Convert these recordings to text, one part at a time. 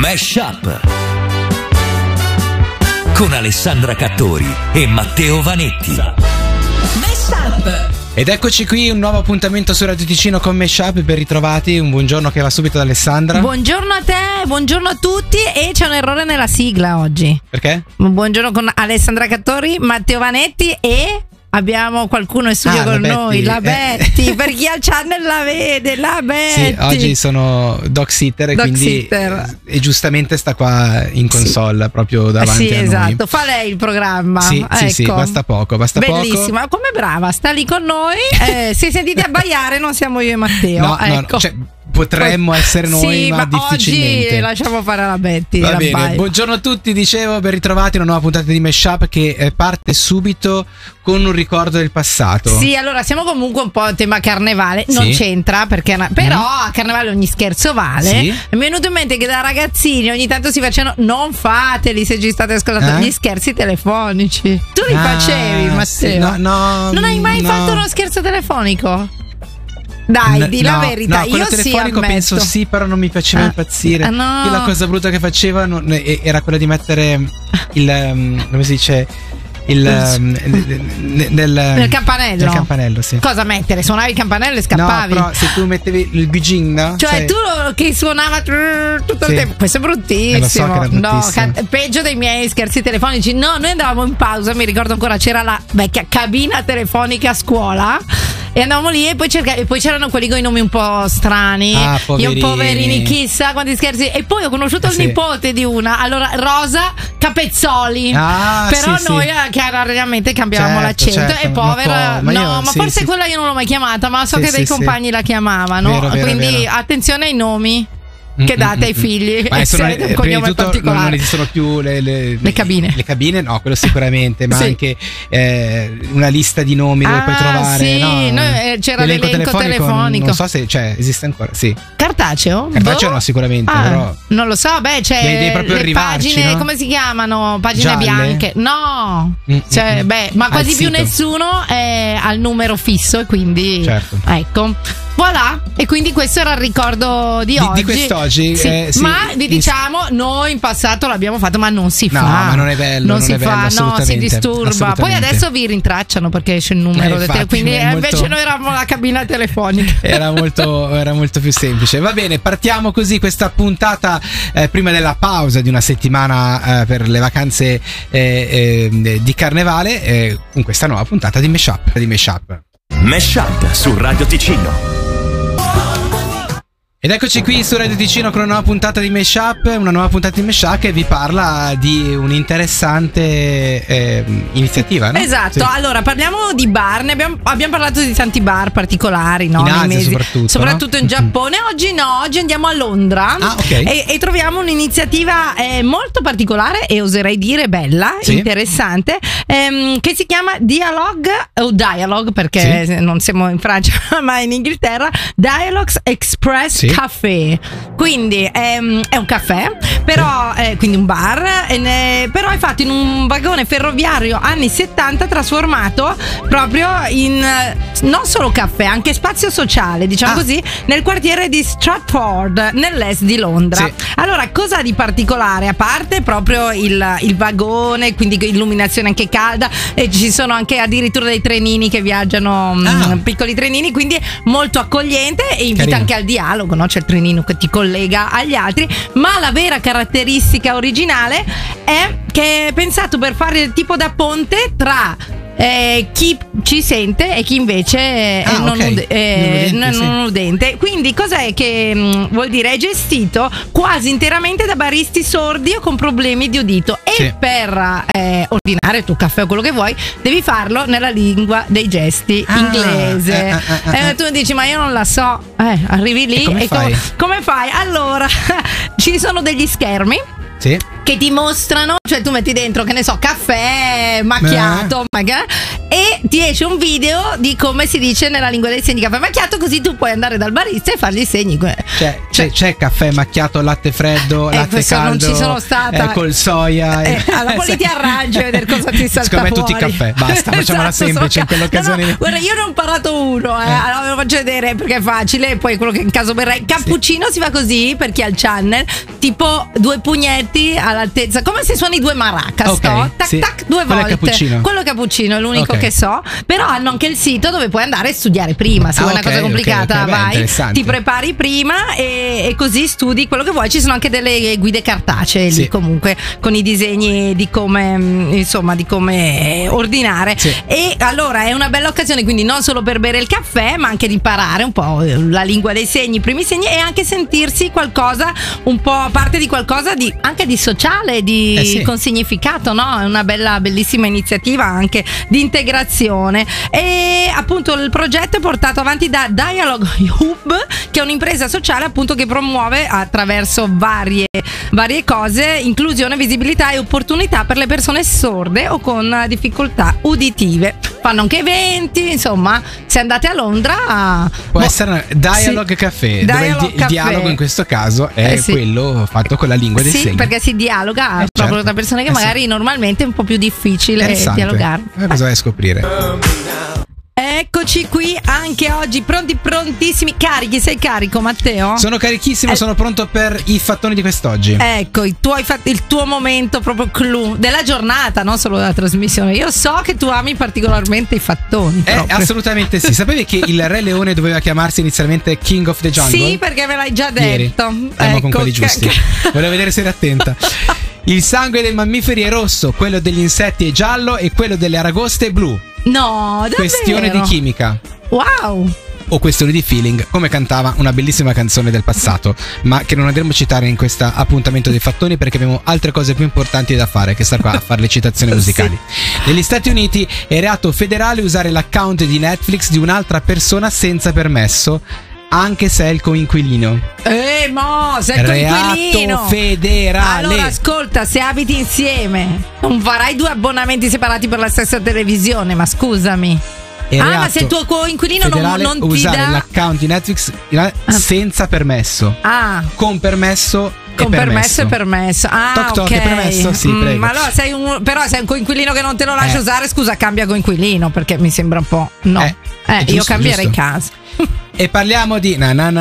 Mash Up con Alessandra Cattori e Matteo Vanetti. Mash Up. Ed eccoci qui, un nuovo appuntamento su Radio Ticino con Mash Up. Ben ritrovati, un buongiorno che va subito da Alessandra. Buongiorno a te, buongiorno a tutti. E c'è un errore nella sigla oggi. Perché? Buongiorno con Alessandra Cattori, Matteo Vanetti e abbiamo qualcuno in studio con noi, la Betty. Per chi ha il channel la vede, la Betty. Sì, oggi sono dog sitter e quindi e giustamente sta qua in console, proprio davanti a noi. Sì, esatto, fa lei il programma. Sì, ecco. sì, basta poco. Bellissima, come brava, sta lì con noi. Se sentite abbaiare non siamo io e Matteo. No, ecco. no, cioè, potremmo essere noi, sì, ma difficilmente. Oggi lasciamo fare alla Betty. Va bene, buongiorno a tutti, dicevo, ben ritrovati, una nuova puntata di Mash Up che parte subito con un ricordo del passato. Sì, allora siamo comunque un po' a tema carnevale, non c'entra perché però a carnevale ogni scherzo vale. Sì. Mi è venuto in mente che da ragazzini ogni tanto si facevano, non fateli se ci state ascoltando, gli scherzi telefonici. Tu li facevi, Matteo? Sì, no, non hai mai fatto uno scherzo telefonico? Dai, di la verità. No, quello io telefonico penso sì, però non mi faceva impazzire. No. Io la cosa brutta che facevano era quella di mettere il come si dice nel campanello. Nel campanello, sì. Cosa mettere? Suonavi il campanello e scappavi? No, però se tu mettevi il biging, no? Cioè tu che suonava tutto il tempo. Questo è bruttissimo. Lo so che era bruttissimo. No, peggio dei miei scherzi telefonici. No, noi andavamo in pausa, mi ricordo ancora, c'era la vecchia cabina telefonica a scuola. E andavamo lì e poi c'erano quelli con i nomi un po' strani. Poverini. Io poverini, chissà quanti scherzi. E poi ho conosciuto il nipote di una. Allora, Rosa Capezzoli. Però noi chiaramente cambiavamo l'accento. E povera. Ma forse quella io non l'ho mai chiamata, ma so che dei compagni la chiamavano. Quindi attenzione ai nomi che date ai figli. Ma prima di tutto non esistono più le cabine. Le cabine, no, quello sicuramente, ma anche una lista di nomi dove puoi trovare. Sì, c'era l'elenco telefonico. Non so se esiste ancora. Sì. Cartaceo? Cartaceo no, sicuramente. Però non lo so, c'è devi proprio le pagine, no? Come si chiamano? Pagine gialle? Bianche. No, ma quasi più nessuno è al numero fisso e quindi ecco. Voilà, e quindi questo era il ricordo di oggi. Di quest'oggi. Sì. Ma vi diciamo, noi in passato l'abbiamo fatto, ma non si fa. No, ma non è bello. Non si fa, no, si disturba. Poi adesso vi rintracciano perché esce il numero del telefono. Quindi invece noi eravamo la cabina telefonica. Era molto più semplice. Va bene, partiamo così questa puntata prima della pausa di una settimana per le vacanze di carnevale con questa nuova puntata di Mash Up. Mash Up su Radio Ticino. Ed eccoci qui su Radio Ticino con una nuova puntata di Mash Up, una nuova puntata di Mash Up che vi parla di un'interessante iniziativa, no? Esatto, sì. Allora parliamo di bar, abbiamo parlato di tanti bar particolari, no? In Asia soprattutto in Giappone. Oggi andiamo a Londra e troviamo un'iniziativa molto particolare e oserei dire bella, interessante, che si chiama Dialogue perché non siamo in Francia ma in Inghilterra, Dialogues Express Café. Quindi è un caffè, però quindi un bar, però è fatto in un vagone ferroviario anni 70 trasformato proprio in non solo caffè, anche spazio sociale, diciamo così, nel quartiere di Stratford, nell'est di Londra. Allora, cosa di particolare? A parte proprio il vagone, quindi illuminazione anche calda, e ci sono anche addirittura dei trenini che viaggiano, piccoli trenini, quindi molto accogliente e invita anche al dialogo, no? C'è il trenino che ti collega agli altri, ma la vera caratteristica originale è che è pensato per fare tipo da ponte tra chi ci sente e chi invece è non udente. Quindi cos'è che vuol dire? È gestito quasi interamente da baristi sordi o con problemi di udito e per ordinare il tuo caffè o quello che vuoi devi farlo nella lingua dei gesti inglese. Tu dici ma io non la so, arrivi lì e come fai? Allora ci sono degli schermi che ti mostrano cioè tu metti dentro, che ne so, caffè macchiato, e ti esce un video di come si dice nella lingua dei segni caffè macchiato, così tu puoi andare dal barista e fargli i segni. C'è caffè macchiato, latte freddo, latte caldo, non ci sono stata col soia. Alla poi ti arrangi a vedere cosa ti salta secondo me fuori. Tutti i caffè, basta, facciamola semplice in quell'occasione. No, guarda, io ne ho imparato uno, allora ve lo faccio vedere perché è facile, e poi quello che in caso berrei. Cappuccino si fa così, per chi ha il channel, tipo 2 pugnetti all'altezza, come se suoni 2 maracas, tac tac 2 volte. Quello è cappuccino, è l'unico che so. Però hanno anche il sito dove puoi andare a studiare prima. Se vuoi una cosa complicata, vai, ti prepari prima e così studi quello che vuoi. Ci sono anche delle guide cartacee lì, comunque, con i disegni di come, insomma, di come ordinare. E allora è una bella occasione, quindi non solo per bere il caffè, ma anche di imparare un po' la lingua dei segni, i primi segni, e anche sentirsi qualcosa, un po' parte di qualcosa di anche di sociale, con significato, no? È una bellissima iniziativa anche di integrazione. E appunto il progetto è portato avanti da Dialogue Hub, che è un'impresa sociale appunto che promuove attraverso varie cose inclusione, visibilità e opportunità per le persone sorde o con difficoltà uditive. Fanno anche eventi, insomma, se andate a Londra può essere Dialogue Café, dove il dialogo in questo caso è quello fatto con la lingua dei segni. Sì, perché si dialoga proprio da persone che magari normalmente è un po' più difficile dialogare. Cosa vai a scoprire? Eccoci qui anche oggi, prontissimi, carichi. Sei carico, Matteo? Sono carichissimo, sono pronto per i fattoni di quest'oggi. Ecco, il tuo momento proprio clou della giornata, non solo della trasmissione. Io so che tu ami particolarmente i fattoni. Assolutamente sì. Sapevi che il Re Leone doveva chiamarsi inizialmente King of the Jungle? Sì, perché me l'hai già detto. Siamo con quelli giusti. Volevo vedere se eri attenta. Il sangue dei mammiferi è rosso, quello degli insetti è giallo e quello delle aragoste è blu. No, davvero? Questione di chimica. Wow. O questione di feeling, come cantava una bellissima canzone del passato, ma che non andremo a citare in questo appuntamento dei fattoni, perché abbiamo altre cose più importanti da fare che star qua a fare le citazioni musicali. Negli Stati Uniti è reato federale usare l'account di Netflix di un'altra persona senza permesso, anche se è il coinquilino. Se è il coinquilino. Reato federale. Allora ascolta, se abiti insieme non farai 2 abbonamenti separati per la stessa televisione, ma scusami. Ma se il tuo coinquilino non ti usare dà l'account di Netflix senza permesso. Con permesso. Con permesso e permesso. Toc, è permesso? Sì, prego. Ma allora sei un coinquilino che non te lo lascia usare, scusa, cambia coinquilino, perché mi sembra un po'. No. Io cambierei casa. E parliamo di dovrei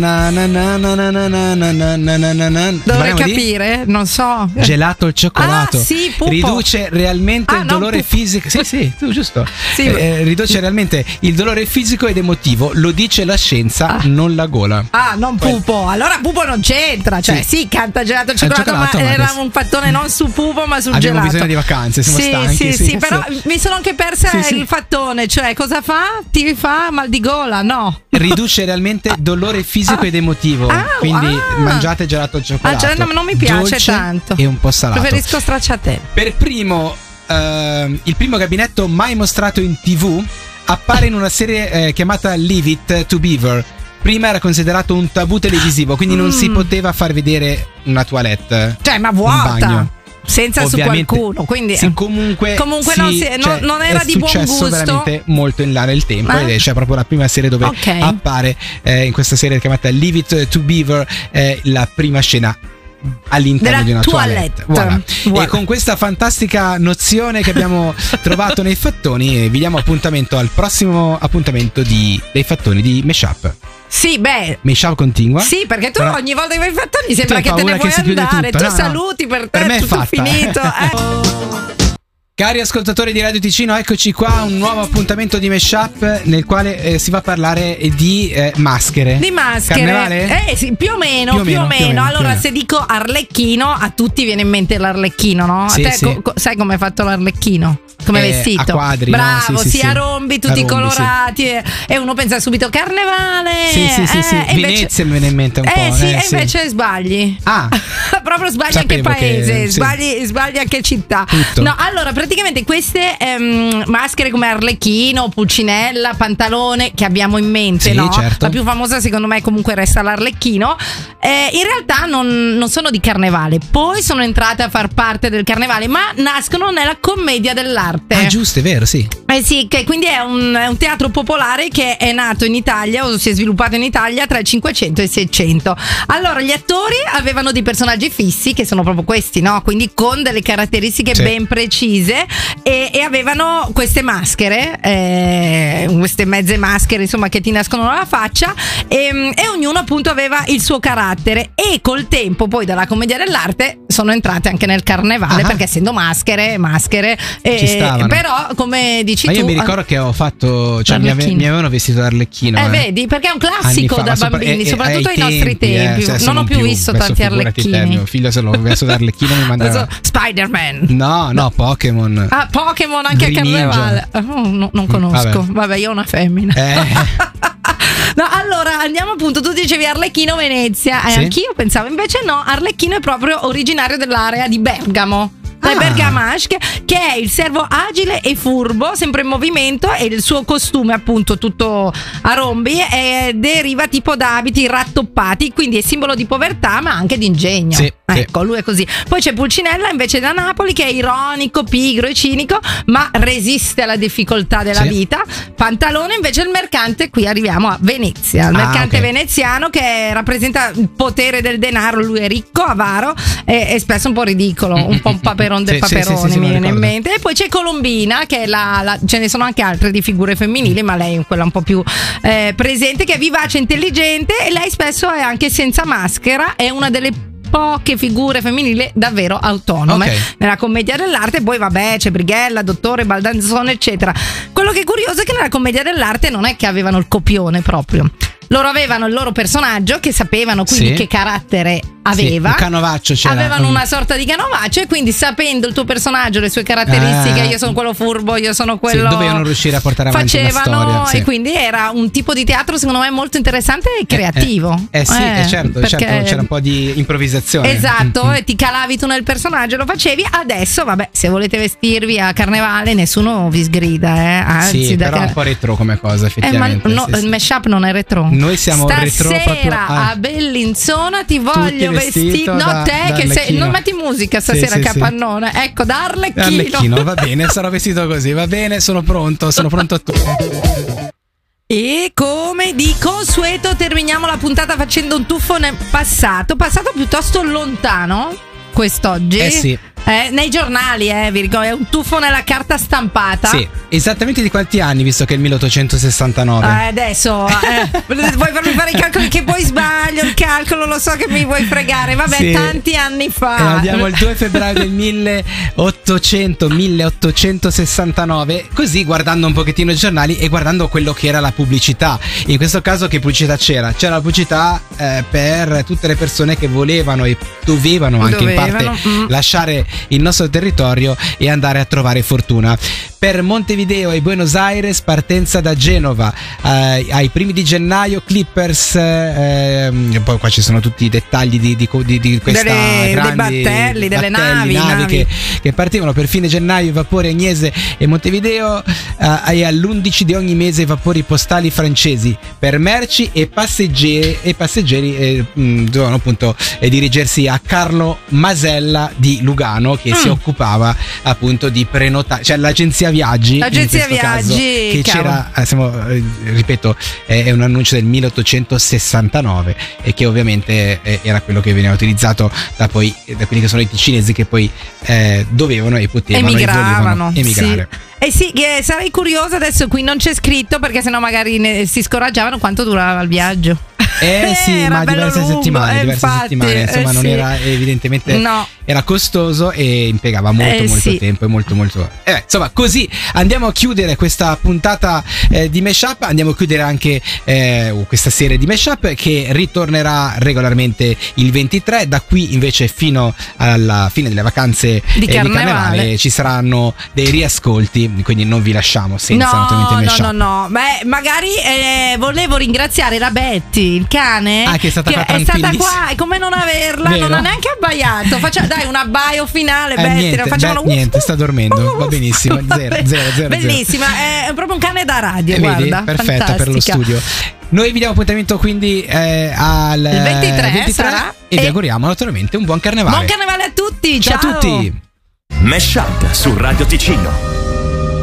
capire, non so. Gelato al cioccolato. Sì, pupo. Riduce realmente il dolore fisico. Sì, tu giusto. Riduce realmente il dolore fisico ed emotivo. Lo dice la scienza, non la gola. Non pupo. Allora pupo non c'entra. Cioè, canta gelato al cioccolato, ma era un fattone non su pupo, ma sul gelato. Abbiamo bisogno di vacanze, siamo stanchi. Sì, però mi sono anche persa il fattone. Cioè, cosa fa? Ti fa mal di gola? No. Riduce realmente dolore fisico ed emotivo. Quindi mangiate gelato al cioccolato. Non mi piace tanto. E un po' salato. Preferisco stracciatelle. Per primo, il primo gabinetto mai mostrato in TV appare in una serie chiamata Leave It to Beaver. Prima era considerato un tabù televisivo, quindi non si poteva far vedere una toilette. Cioè, ma vuota. Un bagno. Senza ovviamente, su qualcuno, quindi comunque non era di buon gusto. È successo veramente molto in là nel tempo, ed c'è proprio la prima serie dove appare in questa serie chiamata Leave It to Beaver la prima scena all'interno di una toilette. Voilà. E con questa fantastica nozione che abbiamo trovato nei fattoni vi diamo appuntamento al prossimo appuntamento dei fattoni di Meshup. Sì, Meshup continua. Sì, perché tu ogni volta che vai in fattoni sembra che te ne vuoi andare. Tu saluti, per te è tutto finito. Cari ascoltatori di Radio Ticino, eccoci qua, un nuovo appuntamento di Meshup nel quale si va a parlare di maschere. Di maschere? Carnevale? Sì, più o meno. Allora, se dico Arlecchino, a tutti viene in mente l'Arlecchino, no? Sì, sai come è fatto l'Arlecchino? Come vestito? A quadri. Bravo, a rombi, tutti colorati. E uno pensa subito Carnevale. Sì. Venezia mi viene in mente un po'. Invece sbagli. Ah. Proprio sbagli anche paese, sbagli anche città. Tutto. No, allora praticamente praticamente queste maschere come Arlecchino, Pulcinella, Pantalone che abbiamo in mente, sì, no? certo. La più famosa secondo me comunque resta l'Arlecchino. In realtà non sono di carnevale, poi sono entrate a far parte del carnevale, ma nascono nella commedia dell'arte. Ah, giusto, è vero, sì. Sì, che quindi è un teatro popolare che è nato in Italia o si è sviluppato in Italia tra il 500 e il 600. Allora, gli attori avevano dei personaggi fissi che sono proprio questi, no? Quindi con delle caratteristiche ben precise e avevano queste maschere, queste mezze maschere, insomma, che ti nascono la faccia e ognuno appunto aveva il suo carattere e col tempo poi dalla commedia dell'arte sono entrate anche nel carnevale, perché essendo maschere ci stavano. però come dici ma tu, io mi ricordo che ho fatto, cioè mi avevano vestito da Arlecchino. Vedi, perché è un classico da bambini, soprattutto ai nostri tempi. Non ho più visto tanti Arlecchini. Mio figlio se l'ho messo da Arlecchino mi mandava Spider-Man. No, Pokémon. Ah, Pokémon anche a carnevale. Non conosco. Vabbè, io ho una femmina. No, allora andiamo appunto, tu dicevi Arlecchino Venezia, sì? Anch'io pensavo, invece no, Arlecchino è proprio originario dell'area di Bergamo. Bergamasque, che è il servo agile e furbo, sempre in movimento, e il suo costume appunto tutto a rombi deriva tipo da abiti rattoppati, quindi è simbolo di povertà ma anche di ingegno. Ecco, lui è così. Poi c'è Pulcinella invece da Napoli, che è ironico, pigro e cinico, ma resiste alla difficoltà della vita. Pantalone invece è il mercante, qui arriviamo a Venezia, il mercante veneziano che rappresenta il potere del denaro, lui è ricco, avaro e spesso un po' ridicolo, un po' un paperone del paperone, mi viene in mente. E poi c'è Colombina, che è ce ne sono anche altre di figure femminili, ma lei è quella un po' più presente, che è vivace, intelligente, e lei spesso è anche senza maschera, è una delle poche figure femminili davvero autonome nella commedia dell'arte. Poi vabbè, c'è Brighella, Dottore, Baldanzone eccetera. Quello che è curioso è che nella commedia dell'arte non è che avevano il copione proprio, loro avevano il loro personaggio che sapevano quindi che carattere aveva, un canovaccio c'era. Avevano una sorta di canovaccio e quindi sapendo il tuo personaggio, le sue caratteristiche, io sono quello furbo, io sono quello, dovevano riuscire a portare avanti una storia, e quindi era un tipo di teatro secondo me molto interessante e creativo. Certo, c'era un po' di improvvisazione. Esatto, e ti calavi tu nel personaggio, lo facevi. Adesso vabbè, se volete vestirvi a carnevale nessuno vi sgrida, anzi, però è un po' retro come cosa effettivamente. Il mashup non è retro. Noi siamo retro proprio. Stasera a Bellinzona ti voglio vestito no, te che sei, non metti musica stasera, capannone. Ecco, da Arlecchino. Va bene, sarò vestito così, va bene, sono pronto a tutto. E come di consueto terminiamo la puntata facendo un tuffo nel passato piuttosto lontano quest'oggi. Nei giornali, vi ricordo, è un tuffo nella carta stampata. Sì, esattamente di quanti anni, visto che è il 1869? Adesso vuoi farmi fare i calcoli, che poi sbaglio il calcolo, lo so che mi vuoi fregare. Vabbè, tanti anni fa. Andiamo al 2 febbraio del 1869. Così, guardando un pochettino i giornali e guardando quello che era la pubblicità. In questo caso che pubblicità c'era? C'era la pubblicità per tutte le persone che volevano e dovevano anche in parte lasciare il nostro territorio e andare a trovare fortuna. Per Montevideo e Buenos Aires partenza da Genova, ai primi di gennaio Clippers, poi qua ci sono tutti i dettagli di questa grandi delle navi che partivano. Per fine gennaio vapori Agnese e Montevideo, e all'11 di ogni mese vapori postali francesi. Per merci e passeggeri dovevano appunto dirigersi a Carlo Masella di Lugano, che si occupava appunto di prenotare, cioè l'agenzia viaggi, caso, che c'era, ripeto, è un annuncio del 1869 e che ovviamente era quello che veniva utilizzato da quelli che sono i cinesi, che poi dovevano e potevano emigravano. Emigrare. Sì, sarei curiosa, adesso qui non c'è scritto perché sennò magari si scoraggiavano quanto durava il viaggio. Ma diverse settimane, insomma non era evidentemente era costoso e impiegava molto tempo e molto insomma, così andiamo a chiudere questa puntata di Mashup, andiamo a chiudere anche questa serie di Mashup che ritornerà regolarmente il 23. Da qui invece fino alla fine delle vacanze di carnevale ci saranno dei riascolti, quindi non vi lasciamo senza naturalmente Mashup. No, beh, magari volevo ringraziare la Betty il cane che è stata qua, è come non averla. Vero? Non ha neanche abbaiato. Dai un abbaio finale, niente, sta dormendo, va benissimo. Zero. Bellissima, è proprio un cane da radio, guarda. Perfetta. Fantastica. Per lo studio. Noi vi diamo appuntamento quindi al 23 sarà, e vi auguriamo naturalmente un buon carnevale. Buon carnevale a tutti. Ciao a tutti. Mesh Up su Radio Ticino.